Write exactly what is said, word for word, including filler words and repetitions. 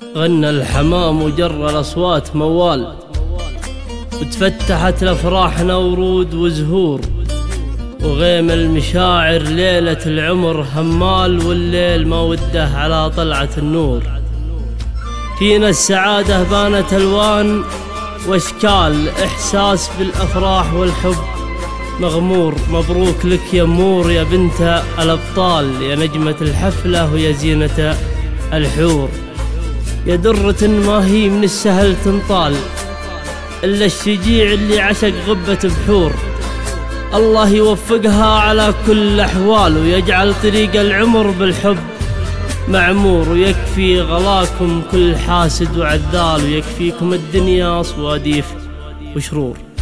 غنى الحمام وجر الأصوات موال، وتفتحت لأفراحنا ورود وزهور، وغيم المشاعر ليلة العمر همال، والليل ما وده على طلعة النور. فينا السعادة بانت ألوان واشكال، إحساس بالأفراح والحب مغمور. مبروك لك يا مور يا بنت الأبطال، يا نجمة الحفلة ويا زينة الحور، يا درة ما هي من السهل تنطال إلا الشجيع اللي عشق غبة بحور. الله يوفقها على كل الأحوال، ويجعل طريق العمر بالحب معمور، ويكفي غلاكم كل حاسد وعذال، ويكفيكم الدنيا صواديف وشرور.